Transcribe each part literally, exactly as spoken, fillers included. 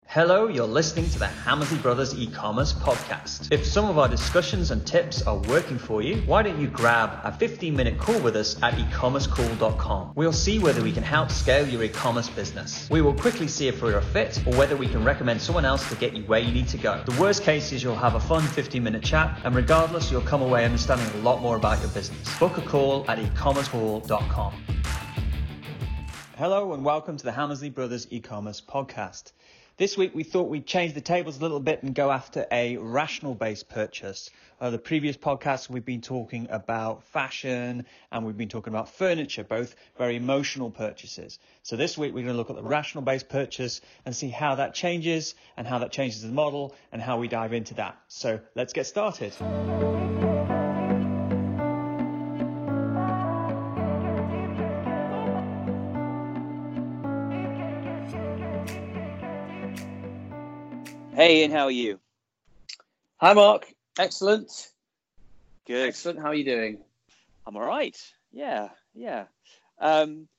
Hello, you're listening to the Hammersley Brothers e-commerce podcast. If some of our discussions and tips are working for you, why don't you grab a fifteen minute call with us at e commerce call dot com. We'll see whether we can help scale your e-commerce business. We will quickly see if we're a fit or whether we can recommend someone else to get you where you need to go. The worst case is you'll have a fun fifteen minute chat, and regardless, you'll come away understanding a lot more about your business. Book a call at e commerce call dot com. Hello and welcome to the Hammersley Brothers e-commerce podcast. This week we thought we'd change the tables a little bit and go after a rational-based purchase. Uh, the previous podcasts we've been talking about fashion and we've been talking about furniture, both very emotional purchases. So this week we're going to look at the rational-based purchase and see how that changes and how that changes the model and how we dive into that. So let's get started. Hey, Ian, how are you? Hi, Mark. Excellent. Good. Excellent. How are you doing? I'm all right. Yeah, yeah. Um,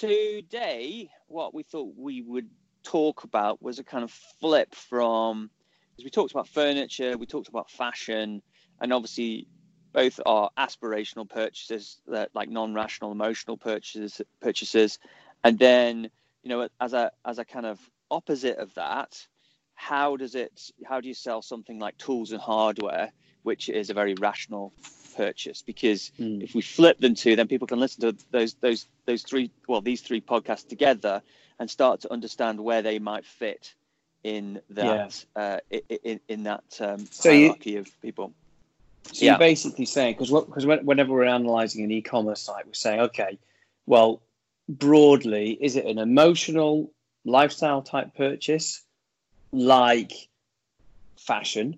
today, what we thought we would talk about was a kind of flip from, as we talked about furniture, we talked about fashion, and obviously both are aspirational purchases, that like non-rational, emotional purchases, purchases, and then, you know, as a as a kind of opposite of that. How does it? How do you sell something like tools and hardware, which is a very rational purchase? Because mm. if we flip them to, then people can listen to those those those three, well, these three podcasts together and start to understand where they might fit in that yeah. uh, in in that um, so hierarchy you, of people. So yeah. You're basically saying, because because whenever we're analysing an e-commerce site, we're saying, okay, well, broadly, is it an emotional lifestyle type purchase? Like fashion,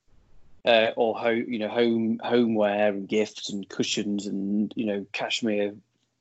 uh, or home, you know, home homeware and gifts and cushions and you know cashmere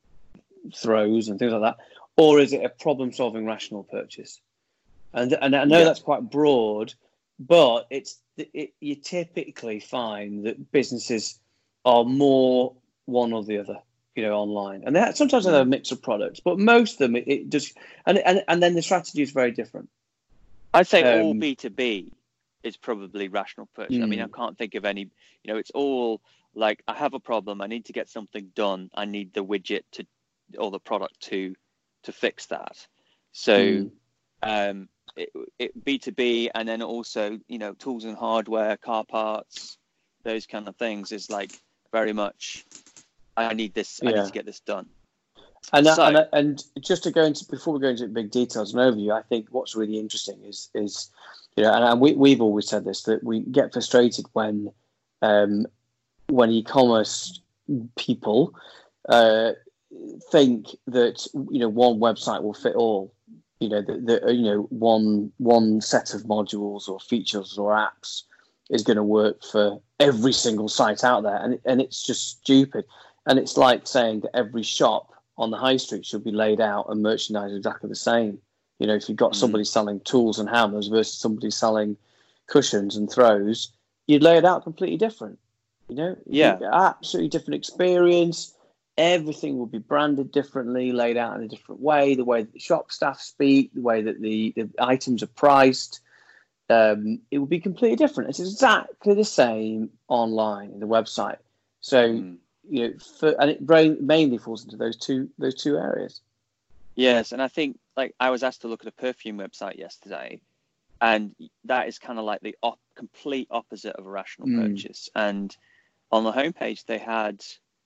throws and things like that, or is it a problem-solving rational purchase? And and I know yeah. that's quite broad, but it's it, you typically find that businesses are more one or the other, you know, online, and that sometimes they have a mix of products, but most of them it, it just and and and then the strategy is very different. I'd say um, all B two B is probably rational purchase. Mm. I mean, I can't think of any, you know, it's all like, I have a problem, I need to get something done, I need the widget to, or the product to, to fix that. So mm. um, it, it, B two B, and then also, you know, tools and hardware, car parts, those kind of things is like very much, I need this, yeah. I need to get this done. And, so, and and just to go into before we go into big details and overview, I think what's really interesting is is you know, and, and we we've always said this, that we get frustrated when um, when e-commerce people uh, think that you know one website will fit all, you know that the, you know one one set of modules or features or apps is going to work for every single site out there, and and it's just stupid, and it's like saying that every shop on the high street should be laid out and merchandised exactly the same. You know, if you've got somebody mm. selling tools and hammers versus somebody selling cushions and throws, you'd lay it out completely different. You know, yeah, absolutely different experience. Everything will be branded differently, laid out in a different way. The way that the shop staff speak, the way that the, the items are priced, um, it will be completely different. It's exactly the same online in the website. So. Mm. You know, for, and it mainly falls into those two those two areas. Yes, and I think like I was asked to look at a perfume website yesterday, and that is kind of like the op- complete opposite of a rational mm. purchase. And on the homepage, they had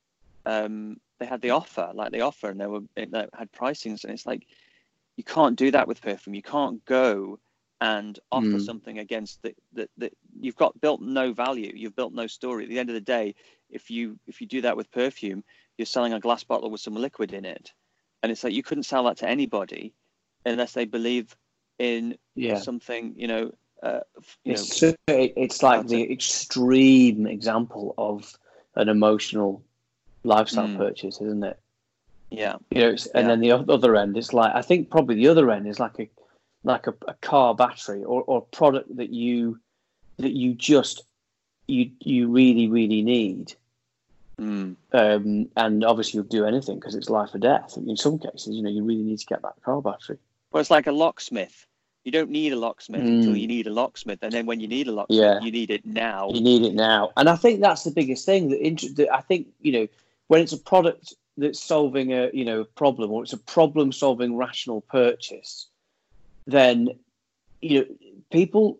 um, they had the offer, like the offer, and they were it, they had pricings, and it's like you can't do that with perfume. You can't go and offer mm. something against that that that you've got built no value. You've built no story. At the end of the day, if you if you do that with perfume, you're selling a glass bottle with some liquid in it, and it's like you couldn't sell that to anybody unless they believe in yeah. something. You know, uh, you it's know, it's like the it. extreme example of an emotional lifestyle mm. purchase, isn't it? Yeah, you know, it's, and yeah. then the other end, it's like I think probably the other end is like a like a, a car battery or or product that you that you just you you really really need. Mm. Um, and obviously you'll do anything because it's life or death. In some cases, you know, you really need to get that car battery. Well, it's like a locksmith You don't need a locksmith Mm. until you need a locksmith, and then when you need a locksmith, Yeah. you need it now. You need it now, and I think that's the biggest thing. That, int- that I think you know when it's a product that's solving a you know problem, or it's a problem-solving rational purchase, then you know people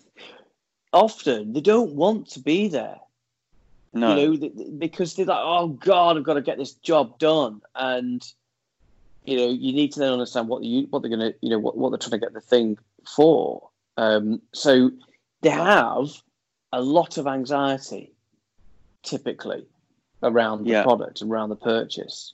often they don't want to be there. No, you know, because they're like, oh God, I've got to get this job done, and you know, you need to then understand what you what they're going to, you know, what, what they're trying to get the thing for. Um, so they have a lot of anxiety, typically, around the yeah. product, around the purchase.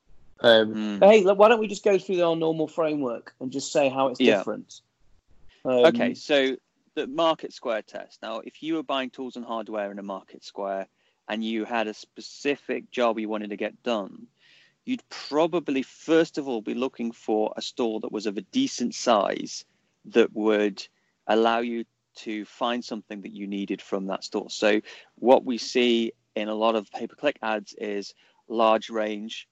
Um, Mm. But hey, look, why don't we just go through our normal framework and just say how it's Yeah. different? Um, Okay, so the market square test. Now, if you were buying tools and hardware in a market square and you had a specific job you wanted to get done, you'd probably first of all be looking for a store that was of a decent size that would allow you to find something that you needed from that store. So what we see in a lot of pay-per-click ads is large range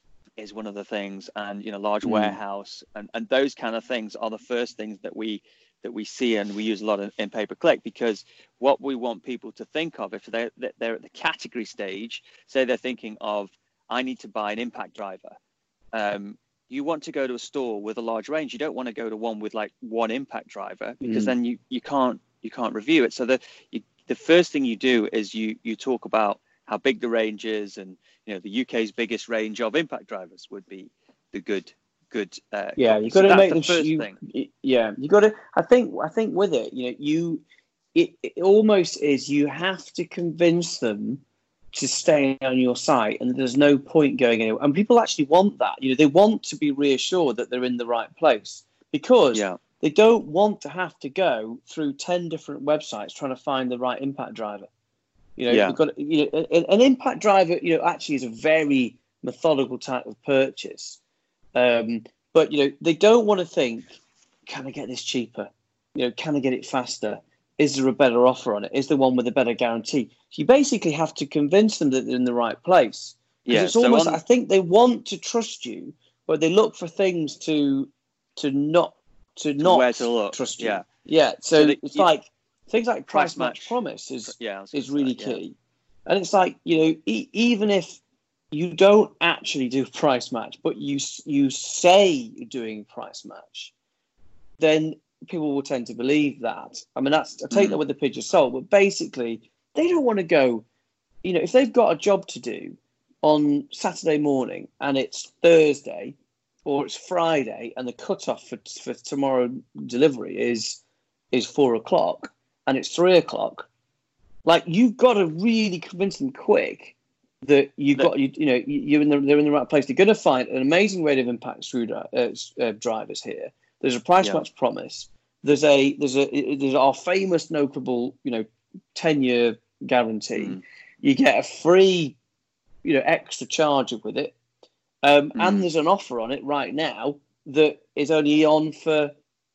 is one of the things, and you know, large Mm. warehouse, and, and those kind of things are the first things that we that we see and we use a lot in, in pay-per-click, because what we want people to think of if they're, they're at the category stage, say they're thinking of, I need to buy an impact driver. Um, you want to go to a store with a large range. You don't want to go to one with like one impact driver, because Mm. then you, you can't you can't review it. So the you, the first thing you do is you you talk about how big the range is, and you know the U K's biggest range of impact drivers would be the good good. Uh, Yeah, copy. you got So to that's make the them. first You, thing. yeah, you got to. I think. I think with it, you know, you. It, it almost is. You have to convince them to stay on your site, and there's no point going anywhere. And people actually want that. You know, they want to be reassured that they're in the right place, because Yeah. they don't want to have to go through ten different websites trying to find the right impact driver. You know, Yeah. you've got. You know, an, an impact driver. You know, actually is a very methodical type of purchase. Um, but, you know, they don't want to think, can I get this cheaper? You know, can I get it faster? Is there a better offer on it? Is there one with a better guarantee? So you basically have to convince them that they're in the right place. Because Yeah. it's So almost, on, I think they want to trust you, but they look for things to to not to, to not where to look. trust you. Yeah. Yeah. So, So that it's you- like things like price, Price match, match. promise is Yeah. I was gonna is really say, yeah. key. And it's like, you know, e- even if you don't actually do price match, but you you say you're doing price match, then people will tend to believe that. I mean, that's I take Mm. that with a pinch of salt, but basically, they don't want to go. You know, if they've got a job to do on Saturday morning and it's Thursday or it's Friday, and the cutoff for for tomorrow delivery is is four o'clock and it's three o'clock, like you've got to really convince them quick that you've That- got you, you know you're in the they're in the right place. They're going to find an amazing rate of impact screw uh, uh, drivers here. There's a price Yeah. match promise. There's a there's a there's our famous notable you know ten year guarantee. Mm. You get a free you know extra charger with it, um, Mm. and there's an offer on it right now that is only on for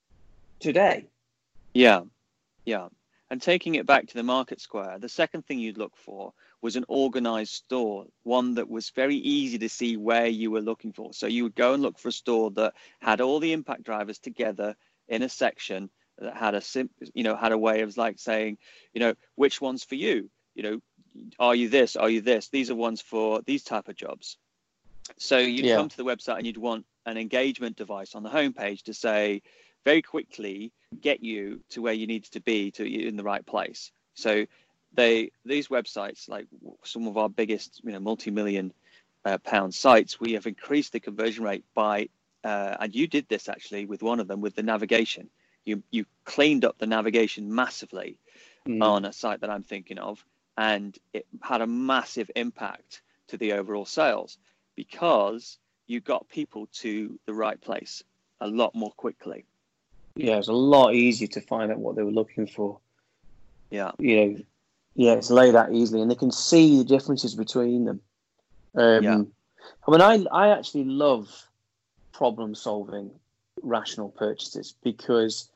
today. Yeah, yeah. And taking it back to the market square, the second thing you'd look for was an organized store, one that was very easy to see where you were looking for. So you would go and look for a store that had all the impact drivers together in a section that had a sim, you know, had a way of like saying, you know, which one's for you? You know, are you this? Are you this? These are ones for these type of jobs. So you'd Yeah. come to the website and you'd want an engagement device on the homepage to say very quickly get you to where you need to be to you in the right place. So they these websites, like some of our biggest, you know, multi-million uh, pound sites, we have increased the conversion rate by, uh, and you did this actually with one of them with the navigation. You you cleaned up the navigation massively Mm. on a site that I'm thinking of, and it had a massive impact to the overall sales because you got people to the right place a lot more quickly. Yeah, it's a lot easier to find out what they were looking for. Yeah. You know, yeah, it's laid out easily, and they can see the differences between them. Um, Yeah. I mean, I I actually love problem-solving rational purchases because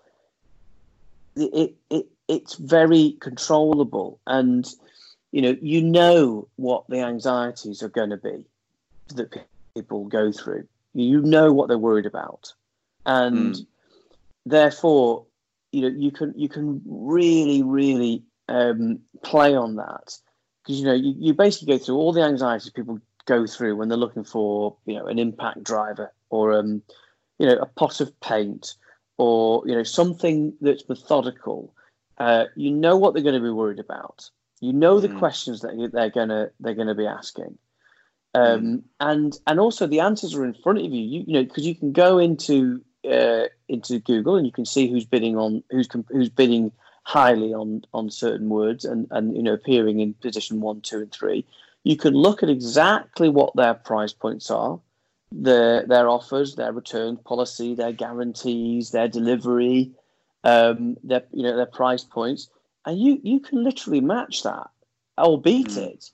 it, it it it's very controllable, and you know you know what the anxieties are going to be that people go through. You know what they're worried about, and Mm. therefore, you know, you can you can really, really um, play on that, because you know you, you basically go through all the anxieties people go through when they're looking for, you know, an impact driver, or um, you know, a pot of paint, or you know, something that's methodical. Uh, you know what they're going to be worried about. You know the Mm. questions that they're gonna they're gonna be asking, um, Mm. and and also the answers are in front of you. You, you know, because you can go into uh, into Google and you can see who's bidding on who's who's bidding highly on on certain words, and and you know, appearing in position one, two, and three. You can look at exactly what their price points are, their their offers, their return policy, their guarantees, their delivery, um, their you know their price points. And you, you can literally match that or beat Mm. it,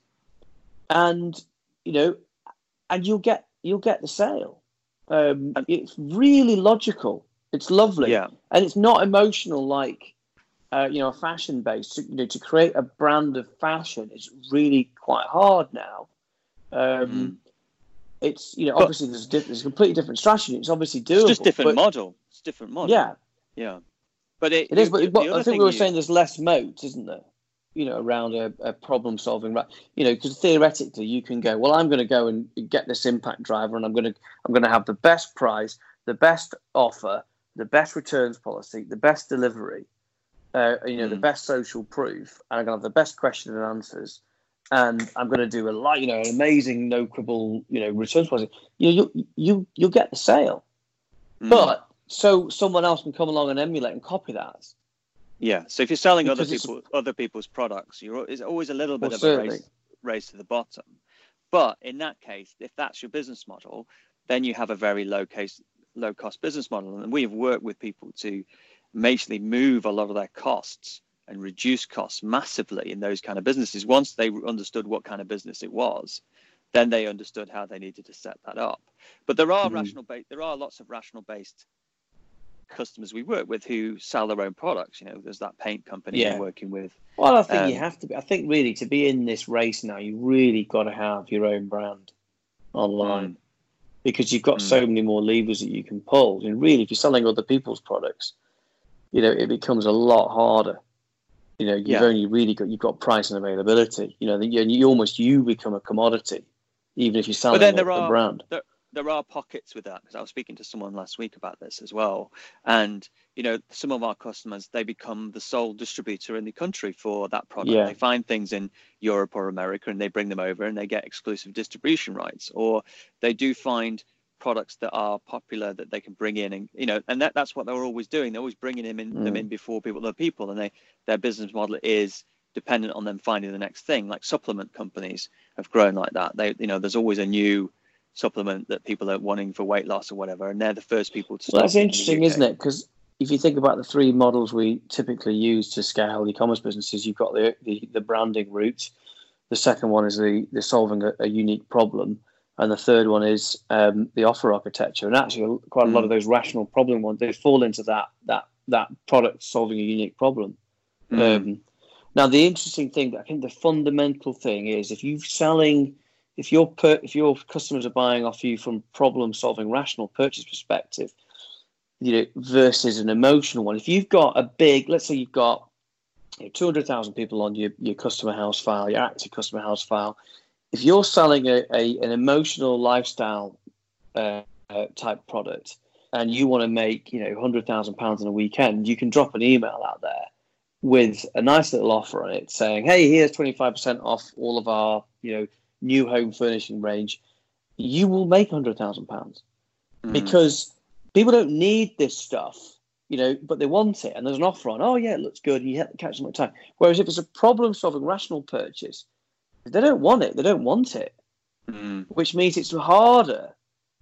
and you know, and you'll get you'll get the sale. Um, And- it's really logical. It's lovely, Yeah. and it's not emotional like uh, you know, a fashion based. You know, to create a brand of fashion is really quite hard now. Um, Mm. It's, you know, But- obviously there's a, diff- there's a completely different strategy. It's obviously doable. It's just different but, model. It's different model. Yeah, Yeah. But it, it is. you- But, you- but the other I think thing we were you- saying there's less moat, isn't there? You know, around a, a problem solving, right? You know, because theoretically you can go, well, I'm going to go and get this impact driver, and I'm going to I'm going to have the best price, the best offer, the best returns policy, the best delivery, uh, you know, Mm. the best social proof, and I'm going to have the best question and answers, and I'm going to do a lot, you know, an amazing no quibble, you know, returns policy. You you you you'll get the sale, Mm. but so someone else can come along and emulate and copy that. Yeah. So if you're selling other Because it's- people other people's products, you're it's always a little bit Well, of certainly. a race race to the bottom. But in that case, if that's your business model, then you have a very low case low cost business model. And we've worked with people to basically move a lot of their costs and reduce costs massively in those kind of businesses. Once they understood what kind of business it was, then they understood how they needed to set that up. But there are Mhm. rational ba- there are lots of rational based customers we work with who sell their own products. You know, there's that paint company Yeah. we're working with. Well, I think Um, you have to be. I think really to be in this race now, you really got to have your own brand online, Mm. because you've got Mm. so many more levers that you can pull. And really, if you're selling other people's products, you know, it becomes a lot harder. You know, you've Yeah. only really got you've got price and availability. You know, and you, you almost you become a commodity, even if you're selling then there a, a are- brand. There, there are pockets with that, because I was speaking to someone last week about this as well. And, you know, some of our customers, they become the sole distributor in the country for that product. Yeah. They find things in Europe or America and they bring them over and they get exclusive distribution rights. Or they do find products that are popular that they can bring in, and, you know, and that, that's what they're always doing. They're always bringing them in, Mm. them in before people, other people. And they, their business model is dependent on them finding the next thing. Like supplement companies have grown like that. They, you know, there's always a new supplement that people are wanting for weight loss or whatever, and they're the first people to start. Well, that's interesting, isn't it? Because if you think about the three models we typically use to scale e-commerce businesses, you've got the the, the branding route. The second one is the, the solving a, a unique problem. And the third one is um, the offer architecture. And actually, quite a lot Mm. of those rational problem ones, they fall into that that that product solving a unique problem. Mm. Um, now, the interesting thing, I think the fundamental thing is if you're selling, if your per, if your customers are buying off you from problem solving rational purchase perspective, you know, versus an emotional one. If you've got a big, let's say you've got you know, two hundred thousand people on your, your customer house file, your active customer house file. If you're selling a, a an emotional lifestyle uh, uh, type product, and you want to make you know one hundred thousand pounds in a weekend, you can drop an email out there with a nice little offer on it, saying, "Hey, here's twenty-five percent off all of our you know new home furnishing range." You will make one hundred thousand pounds Mm. because people don't need this stuff, you know, but they want it, and there's an offer on. Oh yeah, it looks good, and you have to catch them at time. Whereas if it's a problem-solving rational purchase, they don't want it. They don't want it, Mm. which means it's harder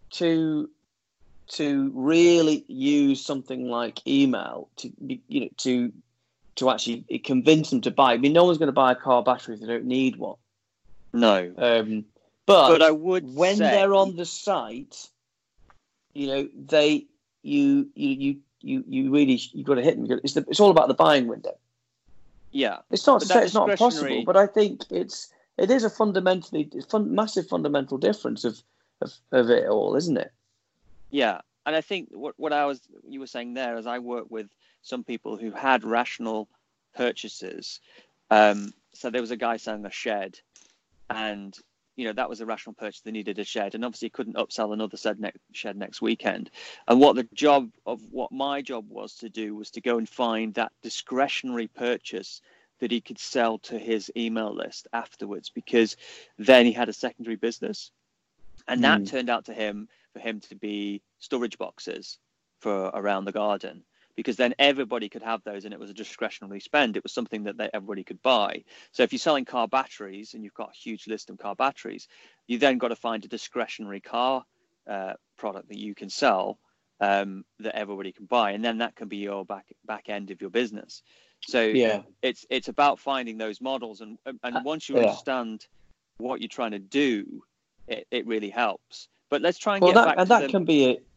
to to really use something like email to be, you know to to actually convince them to buy. I mean, no one's going to buy a car battery if they don't need one. No, Um, but, but I would when say, they're on the site, you know, they you you you you you really you got to hit them. It's the, it's all about the buying window. yeah, It's not But to that say it's not discretionary- possible, but I think it's it is a fundamentally fun, massive fundamental difference of, of of it all, isn't it? yeah. and I think what what I was you were saying there is I work with some people who had rational purchases. Um, so there was a guy selling a shed, and you know that was a rational purchase. They needed a shed, and obviously couldn't upsell another shed, ne- shed next weekend. And what the job of what my job was to do was to go and find that discretionary purchase that he could sell to his email list afterwards, because then he had a secondary business, and that mm. turned out to him for him to be storage boxes for around the garden. Because then everybody could have those, and it was a discretionary spend. It was something that they, everybody could buy. So if you're selling car batteries and you've got a huge list of car batteries, you then got to find a discretionary car uh, product that you can sell um, that everybody can buy, and then that can be your back back end of your business. So yeah, it's it's about finding those models, and and once you yeah. understand what you're trying to do, it, it really helps. But let's try and well, get that, back and to that the... can be it.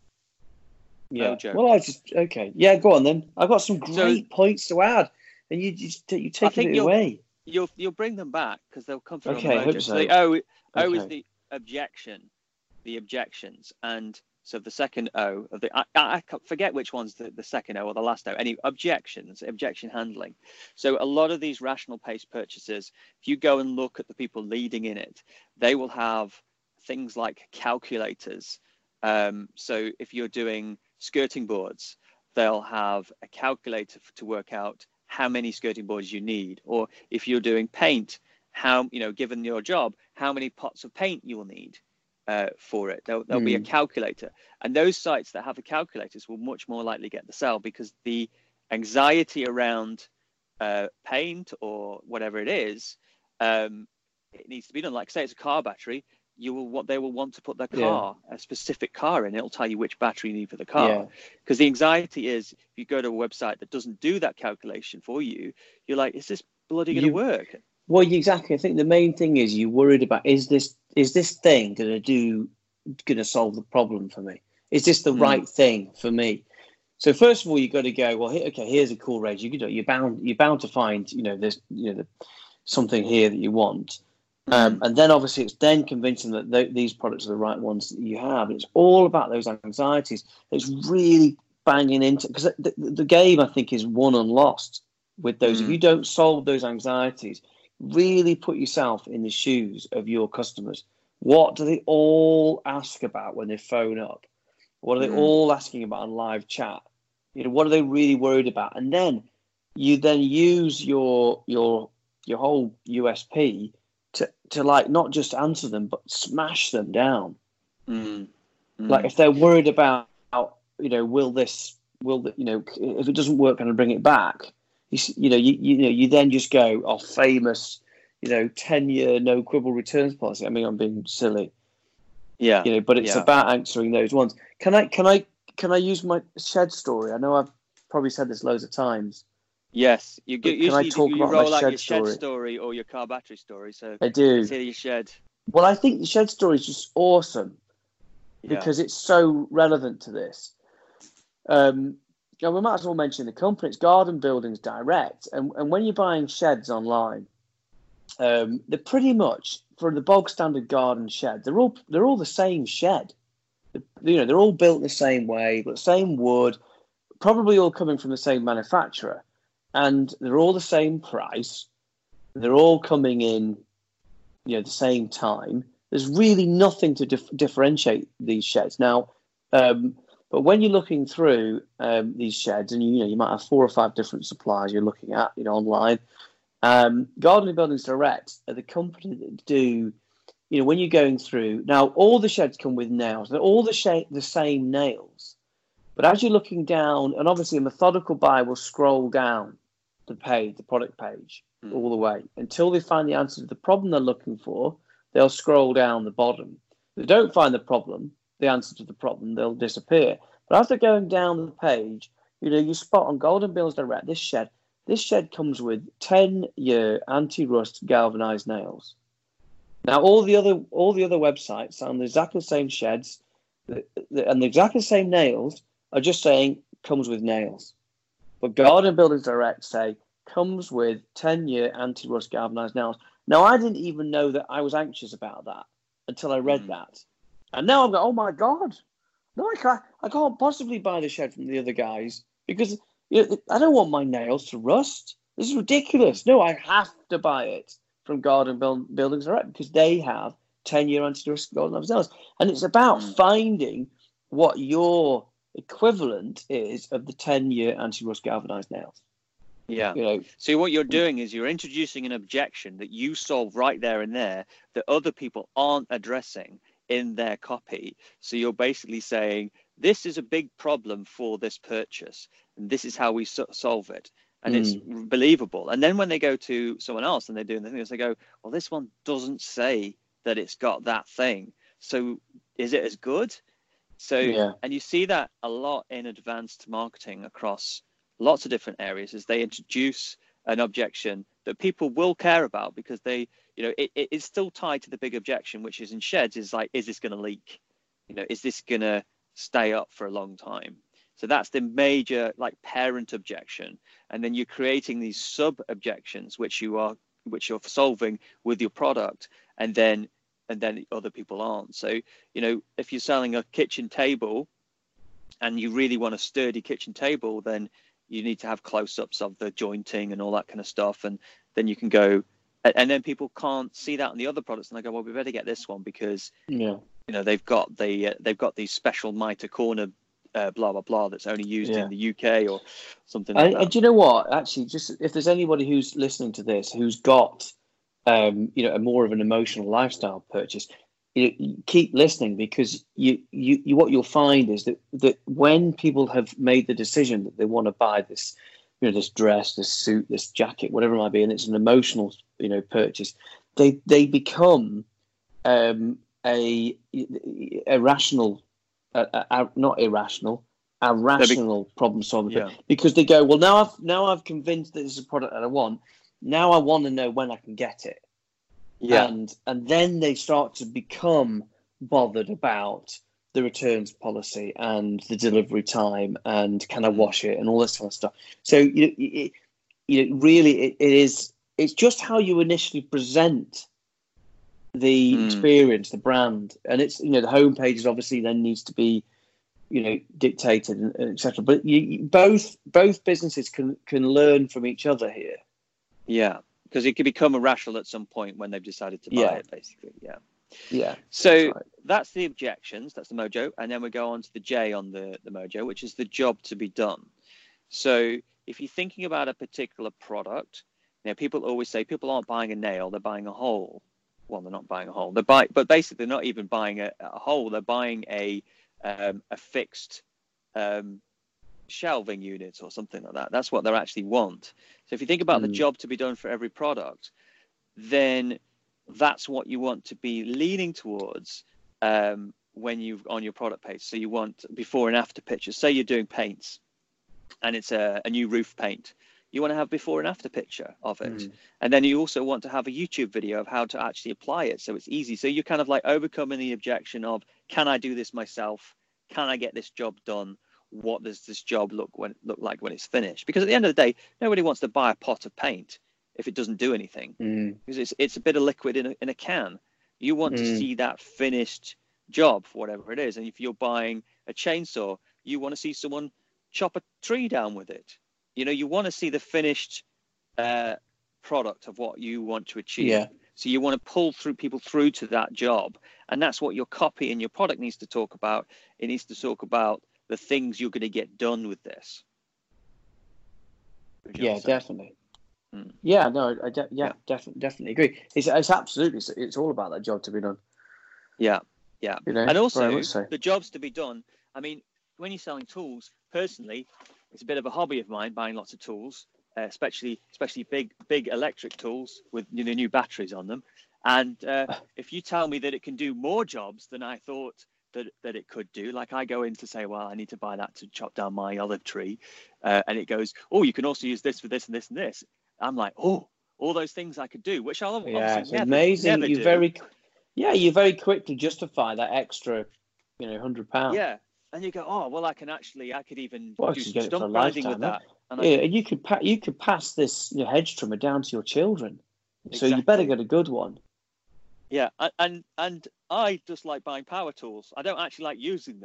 Yeah. Mojo. Well, I just okay. Yeah, go on then. I've got some great so, points to add, and you just you take it away. You'll you'll bring them back because they'll come through okay, on the Mojo. So. so the O O okay. is the objection, the objections, and so the second O of the I, I forget which one's the, the second O or the last O. Any objections, objection handling. So a lot of these rational pace purchases, if you go and look at the people leading in it, they will have things like calculators. Um, so if you're doing skirting boards, they'll have a calculator to work out how many skirting boards you need. Or if you're doing paint, how, you know, given your job, how many pots of paint you will need uh, for it. There'll, there'll mm. be a calculator. And those sites that have the calculators will much more likely get the sale, because the anxiety around uh, paint or whatever it is, um, it needs to be done. Like say it's a car battery, you will what they will want to put their car, yeah. a specific car in. It'll tell you which battery you need for the car. Because yeah. the anxiety is, if you go to a website that doesn't do that calculation for you, you're like, is this bloody going to work? Well, exactly. I think the main thing is you're worried about, is this is this thing going to do, going to solve the problem for me? Is this the mm. right thing for me? So first of all, you've got to go, well, here, okay, here's a cool range. You could, you're bound, you're bound to find, you know, this, you know, the, something here that you want. Um, and then obviously it's then convincing that th- these products are the right ones that you have. It's all about those anxieties. It's really banging into, because the, the game, I think, is won and lost with those. Mm. If you don't solve those anxieties, really put yourself in the shoes of your customers. What do they all ask about when they phone up? What are they mm. all asking about on live chat? You know, what are they really worried about? And then you then use your your your whole U S P to, to like not just answer them, but smash them down. Mm. Mm. Like if they're worried about, you know, will this, will the, you know, if it doesn't work, can I bring it back? You, you know, you, you know, you then just go, oh, famous, you know, ten year no quibble returns policy. I mean, I'm being silly. Yeah. You know, but it's yeah. about answering those ones. Can I, can I, can I use my shed story? I know I've probably said this loads of times. Yes, you But usually can I talk you, about you roll my out shed your shed story? story or your car battery story. So I do. Let's hear your shed. Well, I think the shed story is just awesome Yeah. because it's so relevant to this. Um, you know, we might as well mention the company. It's Garden Buildings Direct, and and when you're buying sheds online, um, they're pretty much for the bog standard garden shed. They're all they're all the same shed. You know, they're all built the same way, but same wood, probably all coming from the same manufacturer. And they're all the same price. They're all coming in, you know, the same time. There's really nothing to dif- differentiate these sheds now. Um, but when you're looking through um, these sheds, and you know, you might have four or five different suppliers you're looking at, you know, online. Um, Garden Buildings Direct are the company that do, you know, when you're going through. Now, all the sheds come with nails. They're all the sh- the same nails. But as you're looking down, and obviously a methodical buyer will scroll down the page, the product page, mm. all the way until they find the answer to the problem they're looking for. They'll scroll down the bottom. If they don't find the problem, the answer to the problem, they'll disappear. But as they're going down the page, you know, you spot on Golden Buildings Direct, this shed, this shed comes with ten-year anti-rust galvanized nails. Now, all the other all the other websites on the exactly the same sheds and the exactly the same nails are just saying comes with nails. But Garden Buildings Direct say comes with ten-year anti-rust galvanized nails. Now, I didn't even know that I was anxious about that until I read mm. that. And now I'm going, oh, my God. No, I can't. I can't possibly buy the shed from the other guys because you know, I don't want my nails to rust. This is ridiculous. No, I have to buy it from Garden Build- Buildings Direct because they have ten-year anti-rust golden nails. And it's about mm. finding what your equivalent is of the ten-year anti-rust galvanized nails. Yeah. You know, so what you're doing is you're introducing an objection that you solve right there and there that other people aren't addressing in their copy. So you're basically saying, this is a big problem for this purchase, and this is how we so- solve it. And mm. it's believable. And then when they go to someone else and they're doing the things, they go, well, this one doesn't say that it's got that thing. So is it as good? So, yeah. And you see that a lot in advanced marketing across lots of different areas as they introduce an objection that people will care about because they, you know, it, it is still tied to the big objection, which is in sheds is like, is this going to leak? You know, is this going to stay up for a long time? So that's the major like parent objection. And then you're creating these sub objections, which you are, which you're solving with your product. And then, and then other people aren't. So, you know, if you're selling a kitchen table and you really want a sturdy kitchen table, then you need to have close-ups of the jointing and all that kind of stuff. And then you can go, and then people can't see that on the other products. And they go, well, we better get this one because, yeah. you know, they've got the, uh, they've got these special mitre corner, uh, blah, blah, blah, that's only used yeah. in the U K or something like and, that. And do you know what? Actually, just if there's anybody who's listening to this, who's got, um, you know, a more of an emotional lifestyle purchase, you, you keep listening because you, you, you, what you'll find is that, that when people have made the decision that they want to buy this, you know, this dress, this suit, this jacket, whatever it might be, and it's an emotional, you know, purchase, they they become um, a irrational, uh, uh, not irrational, a rational be- problem solving yeah. because they go, well, now I've now I've convinced that this is a product that I want. Now I want to know when I can get it. Yeah. And and then they start to become bothered about the returns policy and the delivery time and can I wash it and all this kind of stuff. So you you, you know, really it, it is it's just how you initially present the mm. experience, the brand, and it's you know the homepage obviously then needs to be you know dictated and, and et cetera. But you, you, both both businesses can can learn from each other here. Yeah. Because it could become irrational at some point when they've decided to buy yeah. it, basically. Yeah. Yeah. So that's, right. that's the objections. That's the mojo. And then we go on to the J on the, the mojo, which is the job to be done. So if you're thinking about a particular product, you know, people always say people aren't buying a nail, they're buying a hole. Well, they're not buying a hole. They're buying, but basically they're not even buying a, a hole. They're buying a um, a fixed um, shelving unit or something like that. That's what they actually want. So if you think about mm. the job to be done for every product, then that's what you want to be leaning towards um, when you on your product page. So you want before and after pictures. Say you're doing paints and it's a, a new roof paint. You want to have before and after picture of it. Mm. And then you also want to have a YouTube video of how to actually apply it. So it's easy. So you're kind of like overcoming the objection of, can I do this myself? Can I get this job done? What does this job look when look like when it's finished? Because at the end of the day, nobody wants to buy a pot of paint if it doesn't do anything, mm. because it's it's a bit of liquid in a, in a can. You want mm. to see that finished job for whatever it is. And if you're buying a chainsaw, you want to see someone chop a tree down with it. You know, you want to see the finished uh, product of what you want to achieve. Yeah. So you want to pull through people through to that job, and that's what your copy and your product needs to talk about. It needs to talk about the things you're going to get done with this. Yeah, definitely. Hmm. Yeah, no, I de- yeah, yeah. definitely, definitely agree. It's, it's absolutely, it's, it's all about that job to be done. Yeah, yeah. You know, and also so. the jobs to be done. I mean, when you're selling tools, personally, it's a bit of a hobby of mine, buying lots of tools, uh, especially, especially big, big electric tools with you know, new batteries on them. And uh, if you tell me that it can do more jobs than I thought that that it could do, like I go in to say, well, I need to buy that to chop down my olive tree, uh, and it goes, oh, you can also use this for this and this and this. I'm like, oh, all those things I could do, which I'll obviously yeah, it's never, amazing. Never you do. very, yeah, you very quickly justify that extra, you know, hundred pounds. Yeah, and you go, oh, well, I can actually, I could even well, do some stump grinding with that. And yeah, and you could pa- you could pass this you know, hedge trimmer down to your children, exactly. So you better get a good one. Yeah, and and I just like buying power tools. I don't actually like using them,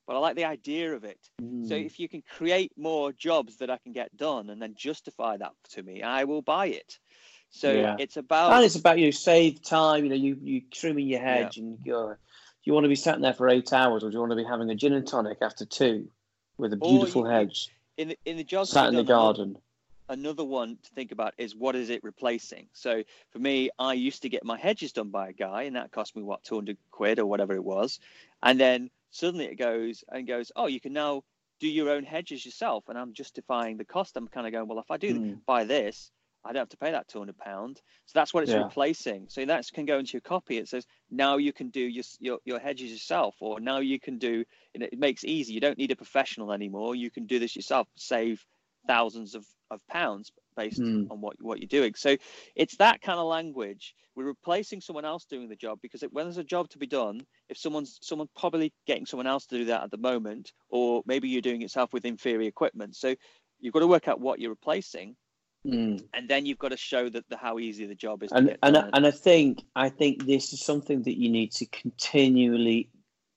but I like the idea of it. Mm. So if you can create more jobs that I can get done and then justify that to me, I will buy it. So yeah. it's about and it's about, you know, save time. You know, you you trimming your hedge, yeah. and you're, do you want to be sat there for eight hours, or do you want to be having a gin and tonic after two with a beautiful you, hedge in the in the jobs sat in the garden? Another, another one to think about is, what is it replacing? So for me, I used to get my hedges done by a guy, and that cost me what, two hundred quid or whatever it was, and then suddenly it goes and goes, oh, you can now do your own hedges yourself, and I'm justifying the cost. I'm kind of going, well, if I do mm. buy this, I don't have to pay that two hundred pounds. So that's what it's yeah. replacing. So that can go into your copy. It says, now you can do your, your, your hedges yourself, or now you can do, you know, it makes it easy. You don't need a professional anymore. You can do this yourself, save thousands of, of pounds based mm. on what, what you're doing. So it's that kind of language. We're replacing someone else doing the job, because when there's a job to be done, if someone's someone probably getting someone else to do that at the moment, or maybe you're doing it yourself with inferior equipment. So you've got to work out what you're replacing. Mm. And then you've got to show that the how easy the job is. And to get and done. and I think I think this is something that you need to continually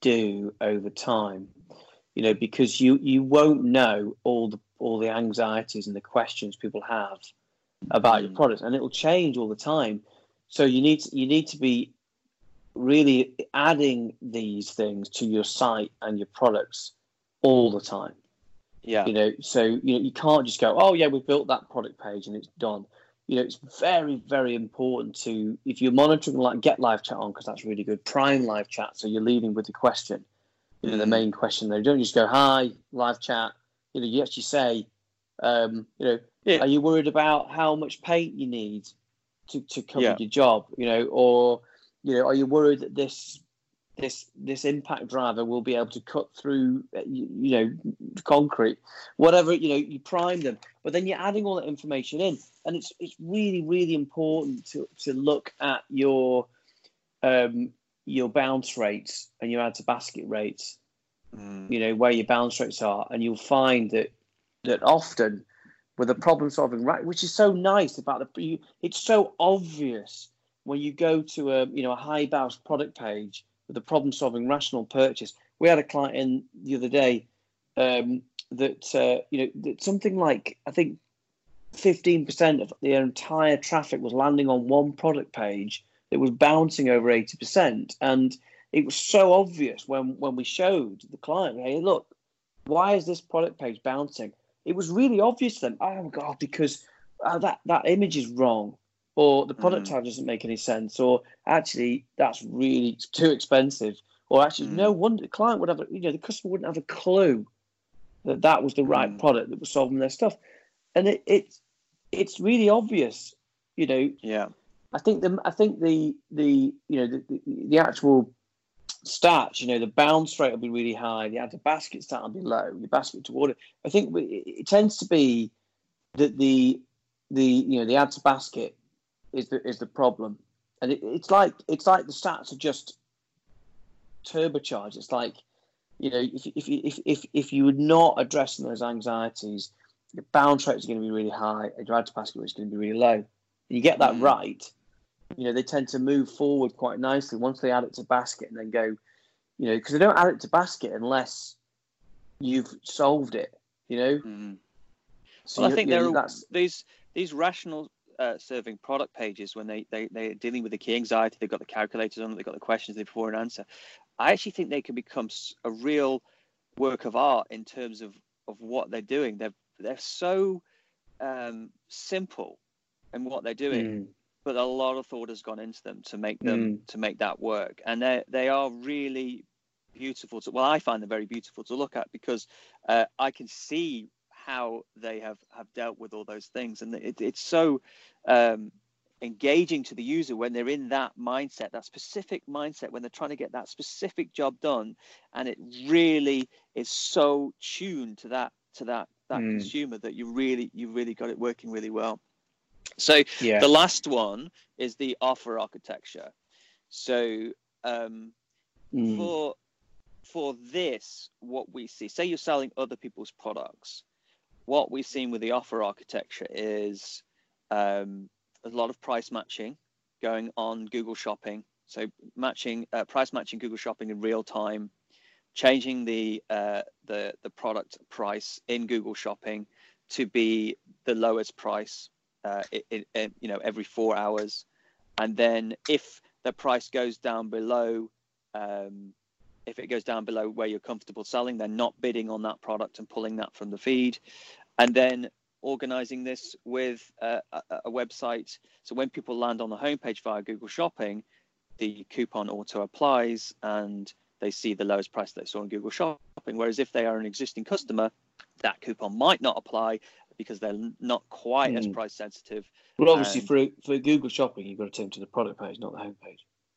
do over time. You know, because you, you won't know all the all the anxieties and the questions people have about mm. your product, and it will change all the time. So you need to, you need to be really adding these things to your site and your products all the time. Yeah. You know, so you know you can't just go, oh yeah, we built that product page and it's done. You know, it's very, very important to, if you're monitoring, like, get live chat on, because that's really good. Prime live chat, so you're leading with the question, you know, mm. the main question there. Don't just go, hi, live chat. You know, you actually say, um, you know, yeah. are you worried about how much paint you need to, to cover yeah. your job? You know, or, you know, are you worried that this this this impact driver will be able to cut through, you, you know, concrete, whatever, you know, you prime them, but then you're adding all that information in, and it's it's really, really important to to look at your um your bounce rates and your add to basket rates, mm. you know, where your bounce rates are, and you'll find that that often with the problem solving, right, which is so nice about the, you, it's so obvious when you go to a, you know, a high bounce product page with the problem-solving rational purchase. We had a client in the other day um, that, uh, you know, that something like, I think fifteen percent of their entire traffic was landing on one product page that was bouncing over eighty percent. And it was so obvious when, when we showed the client, hey, look, why is this product page bouncing? It was really obvious to them. Oh, God, because uh, that, that image is wrong. Or the product mm. tag doesn't make any sense, or actually that's really too expensive, or actually mm. no wonder the client would have, a, you know, the customer wouldn't have a clue that that was the right mm. product that was solving their stuff, and it, it it's really obvious, you know. Yeah, I think the I think the the you know the, the, the actual stats, you know, the bounce rate will be really high, the add to basket stat will be low, the basket to order. I think it, it tends to be that the the you know the add to basket is the is the problem, and it, it's like it's like the stats are just turbocharged. It's like, you know, if if if if if you were not addressing those anxieties, your bounce rate is going to be really high, and your add to basket rate is going to be really low. And you get that mm. right, you know, they tend to move forward quite nicely once they add it to basket, and then go, you know, because they don't add it to basket unless you've solved it, you know. Mm. So well, I think there are these these rational. Uh, serving product pages when they, they, they're dealing with the key anxiety, they've got the calculators on it, they've got the questions before and answer. I actually think they can become a real work of art in terms of, of what they're doing. They're, they're so um, simple in what they're doing, mm. but a lot of thought has gone into them to make them, mm. to make that work. And they they are really beautiful to, well, I find them very beautiful to look at, because uh, I can see how they have, have dealt with all those things, and it, it's so um, engaging to the user when they're in that mindset, that specific mindset, when they're trying to get that specific job done, and it really is so tuned to that to that that mm. consumer that you really you really got it working really well. So yeah. the last one is the offer architecture. So um, mm. for for this, what we see, say you're selling other people's products. What we've seen with the offer architecture is um, a lot of price matching going on Google Shopping. So matching, uh, price matching Google Shopping in real time. changing the uh, the the product price in Google Shopping to be the lowest price, uh, it, it, you know, every four hours, and then if the price goes down below, um, if it goes down below where you're comfortable selling, then not bidding on that product and pulling that from the feed, and then organizing this with a, a, a website. So when people land on the homepage via Google Shopping, the coupon auto applies and they see the lowest price they saw in Google Shopping. Whereas if they are an existing customer, that coupon might not apply because they're not quite mm. as price sensitive. Well, obviously, and, for for Google Shopping, you've got to take them to the product page, not the homepage.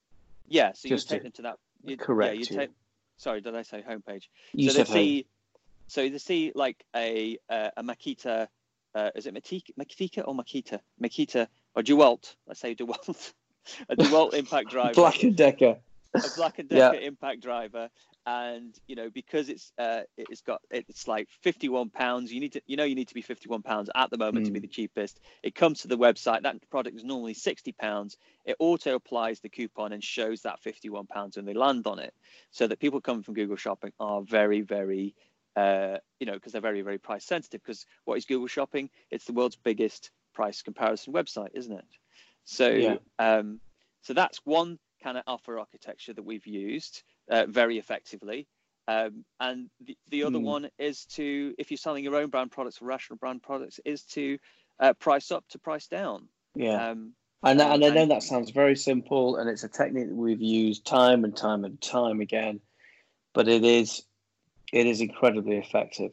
Yeah, so Just you take to, them to that. You, correct. Yeah, you take. Sorry, did I say homepage? You so said they see. home. So they see like a uh, a Makita. Uh, is it Makita, Makita or Makita? Makita or DeWalt? Let's say DeWalt. A DeWalt impact driver. Black and Decker. A Black and Decker yeah. impact driver, and you know because it's uh it's got it's like fifty-one pounds. You need to you know you need to be fifty-one pounds at the moment mm. to be the cheapest. It comes to the website. That product is normally sixty pounds. It auto applies the coupon and shows that fifty-one pounds when they land on it, so that people coming from Google Shopping are very very uh you know because they're very very price sensitive. Because what is Google Shopping? It's the world's biggest price comparison website, isn't it? So yeah. um so that's one kind of offer architecture that we've used uh, very effectively. Um, and the, the other mm. one is to, if you're selling your own brand products or rational brand products, is to uh, price up to price down. Yeah. Um, and, and, and I know that sounds very simple, and it's a technique that we've used time and time and time again, but it is, it is incredibly effective.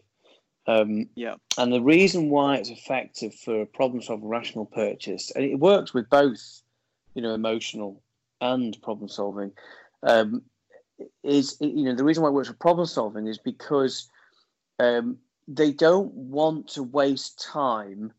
Um, yeah. And the reason why it's effective for a problem-solving rational purchase, and it works with both, you know, emotional and problem solving, um, is, you know, the reason why it works for problem solving is because um, they don't want to waste time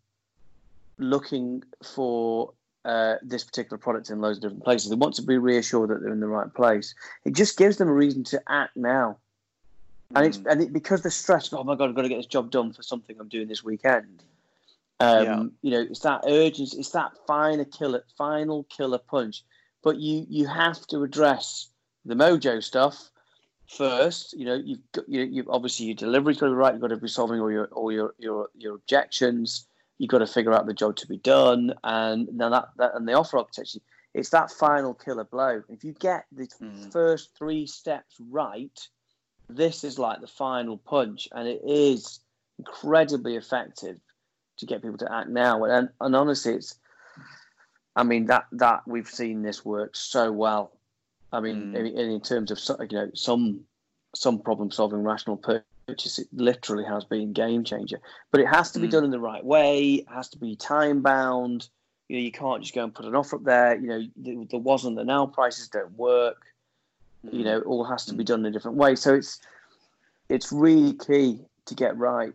looking for uh, this particular product in loads of different places. They want to be reassured that they're in the right place. It just gives them a reason to act now. Mm. And it's and it, because they're stressed, oh my God, I've got to get this job done for something I'm doing this weekend. Um, yeah. You know, it's that urgency, it's that final killer, final killer punch. But you, you have to address the mojo stuff first. You know, you've got, you you obviously your delivery's got to be right. You've got to be solving all your all your your, your objections. You've got to figure out the job to be done, and now that, that and the offer architecture. It's that final killer blow. If you get the mm. first three steps right, this is like the final punch, and it is incredibly effective to get people to act now. And and honestly, it's. I mean that that we've seen this work so well. I mean, mm. in, in terms of you know some some problem solving rational purchase, it literally has been game changer. But it has to be mm. done in the right way. It has to be time bound. You know, you can't just go and put an offer up there. You know, the, the was and the now prices don't work. Mm. You know, it all has to mm. be done in a different way. So it's it's really key to get right.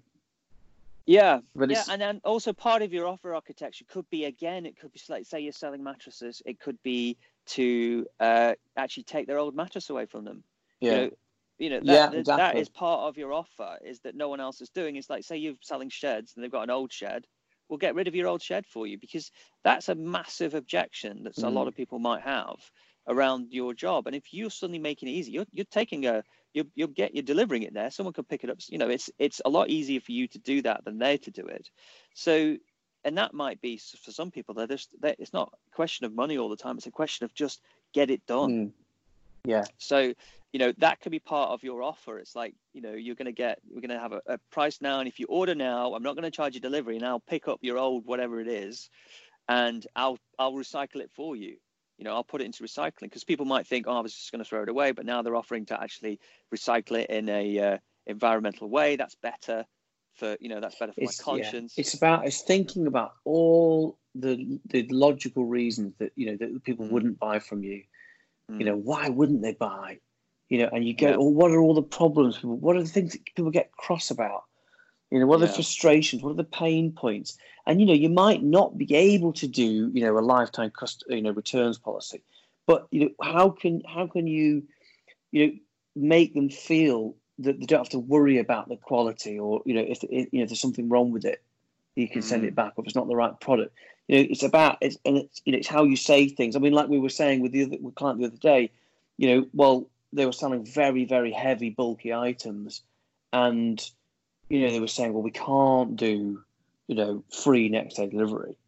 Yeah, but yeah, and then also part of your offer architecture could be, again, it could be like, say you're selling mattresses, it could be to uh, actually take their old mattress away from them. Yeah, you know, you know that, yeah, that, exactly. that is part of your offer, is that no one else is doing. It's like, say you're selling sheds and they've got an old shed, we'll get rid of your old shed for you, because that's a massive objection that mm. a lot of people might have around your job. And if you're suddenly making it easy, you're, you're taking a You'll, you'll get you're delivering it there. Someone can pick it up. You know, it's it's a lot easier for you to do that than they to do it. So, and that might be for some people. They're just they're, it's not a question of money all the time. It's a question of just get it done. Mm. Yeah. So, you know, that could be part of your offer. It's like, you know, you're going to get we're going to have a, a price now, and if you order now, I'm not going to charge you delivery, and I'll pick up your old whatever it is, and I'll I'll recycle it for you. You know, I'll put it into recycling, because people might think, oh, I was just going to throw it away. But now they're offering to actually recycle it in a uh, environmental way. That's better for, you know, that's better for it's, my conscience. Yeah. It's about, it's thinking about all the the logical reasons that, you know, that people mm. wouldn't buy from you. Mm. You know, why wouldn't they buy? You know, and you go, yeah. well, what are all the problems? People, what are the things that people get cross about? You know, what are yeah. the frustrations? What are the pain points? And, you know, you might not be able to do, you know, a lifetime cost, you know, returns policy, but, you know, how can how can you, you know, make them feel that they don't have to worry about the quality, or, you know, if, if you know, there's something wrong with it, you can mm. send it back, or if it's not the right product. You know, it's about, it's, and it's, you know, it's how you say things. I mean, like we were saying with the other with client the other day, you know, well, they were selling very, very heavy, bulky items. And, you know, they were saying, well, we can't do, you know, free next day delivery.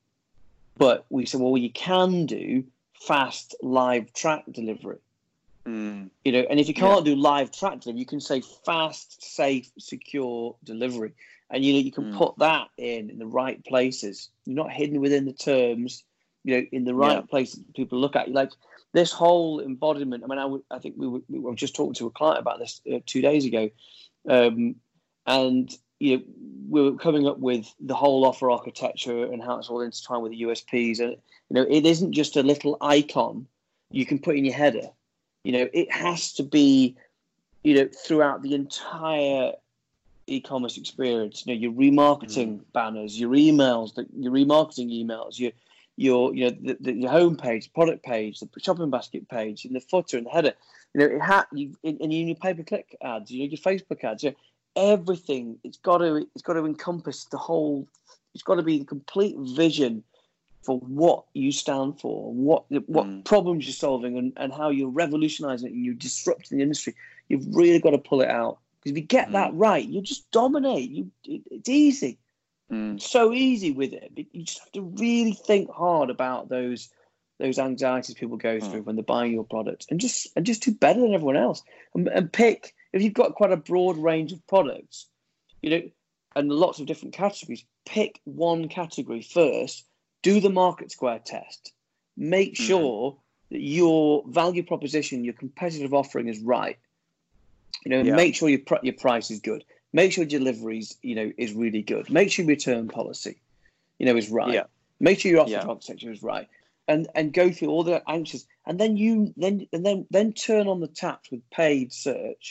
But we said, well, you can do fast live track delivery. Mm. You know, and if you can't yeah. do live track delivery, you can say fast, safe, secure delivery. And, you know, you can mm. put that in in the right places. You're not hidden within the terms, you know, in the right yeah. places people look at you. Like this whole embodiment. I mean, I, w- I think we were, we were just talking to a client about this uh, two days ago. Um, and, you know, we were coming up with the whole offer architecture and how it's all intertwined with the U S Ps. And, you know, it isn't just a little icon you can put in your header. You know, it has to be, you know, throughout the entire e-commerce experience. You know, your remarketing mm. banners, your emails, the, your remarketing emails, your, your, you know, the, the, your homepage, product page, the shopping basket page, and the footer and the header. You know, it ha- you, and your pay-per-click ads, you know, your Facebook ads, you know, everything. It's got to, it's got to encompass the whole. It's got to be the complete vision for what you stand for, what what mm. problems you're solving, and, and how you're revolutionizing it and you're disrupting the industry. You've really got to pull it out, because if you get mm. that right, you just dominate. You, it, it's easy, mm. it's so easy with it. But you just have to really think hard about those those anxieties people go through mm. when they're buying your product, and just and just do better than everyone else, and, and pick. If you've got quite a broad range of products, you know, and lots of different categories, pick one category first. Do the market square test. Make sure mm-hmm. that your value proposition, your competitive offering is right. You know, yeah. make sure your pr- your price is good. Make sure deliveries, you know, is really good. Make sure your return policy, you know, is right. Yeah. Make sure your offer yeah. architecture is right, and and go through all the anxious, and then you then and then then turn on the taps with paid search,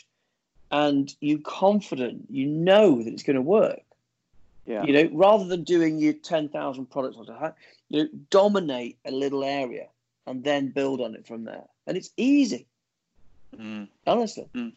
and you're confident, you know that it's going to work. Yeah. You know, rather than doing your ten thousand products, you know, dominate a little area and then build on it from there. And it's easy, mm. honestly. Mm.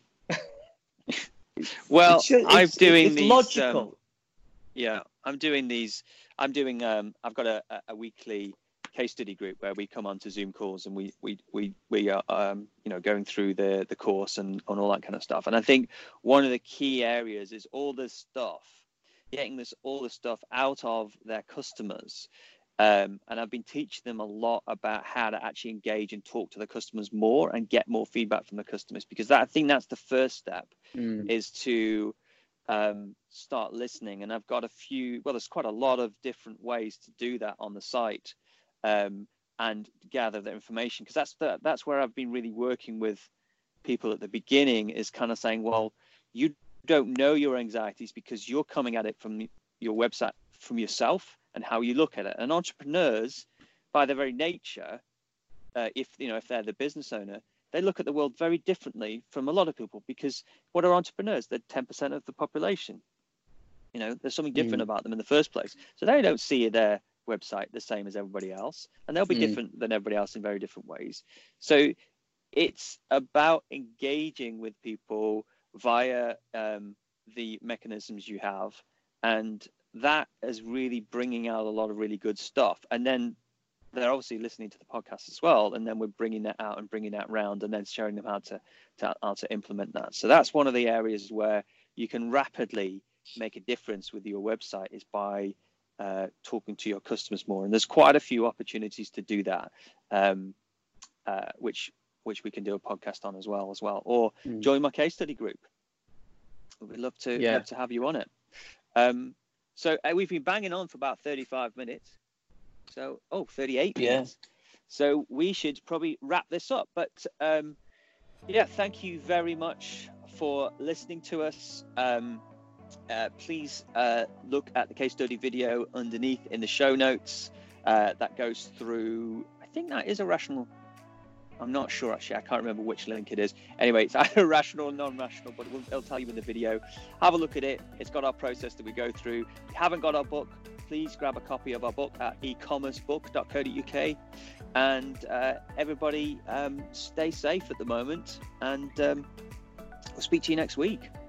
well, it's, it's, I'm doing it's these. Logical. Um, yeah, I'm doing these. I'm doing. Um, I've got a, a weekly case study group where we come on to Zoom calls and we we we we are um, you know going through the the course and on all that kind of stuff. And I think one of the key areas is all this stuff. Getting this all the stuff out of their customers, um, and I've been teaching them a lot about how to actually engage and talk to the customers more and get more feedback from the customers, because that, I think that's the first step mm. is to um, start listening. And I've got a few, well, there's quite a lot of different ways to do that on the site um, and gather the information, because that's the, that's where I've been really working with people at the beginning, is kind of saying, well, you don't know your anxieties because you're coming at it from your website, from yourself and how you look at it. And entrepreneurs, by their very nature, uh, if you know if they're the business owner, they look at the world very differently from a lot of people, because what are entrepreneurs? They're ten percent of the population. You know, there's something different mm. about them in the first place. So they don't see their website the same as everybody else, and they'll be mm. different than everybody else in very different ways. So it's about engaging with people via um, the mechanisms you have, and that is really bringing out a lot of really good stuff. And then they're obviously listening to the podcast as well, and then we're bringing that out and bringing that round and then showing them how to, to how to implement that. So that's one of the areas where you can rapidly make a difference with your website, is by uh, talking to your customers more. And there's quite a few opportunities to do that, um, uh, which which we can do a podcast on as well, as well, or mm. join my case study group. We'd love to, yeah. love to have you on it. Um, so uh, we've been banging on for about thirty-five minutes. So, oh, thirty-eight yeah. minutes. So we should probably wrap this up. But um, yeah, thank you very much for listening to us. Um, uh, please uh, look at the case study video underneath in the show notes. Uh, that goes through, I think that is a rational I'm not sure, actually. I can't remember which link it is. Anyway, it's either rational or non-rational, but it'll, it'll tell you in the video. Have a look at it. It's got our process that we go through. If you haven't got our book, please grab a copy of our book at e commerce book dot co dot U K. And uh, everybody, um, stay safe at the moment. And um, we'll speak to you next week.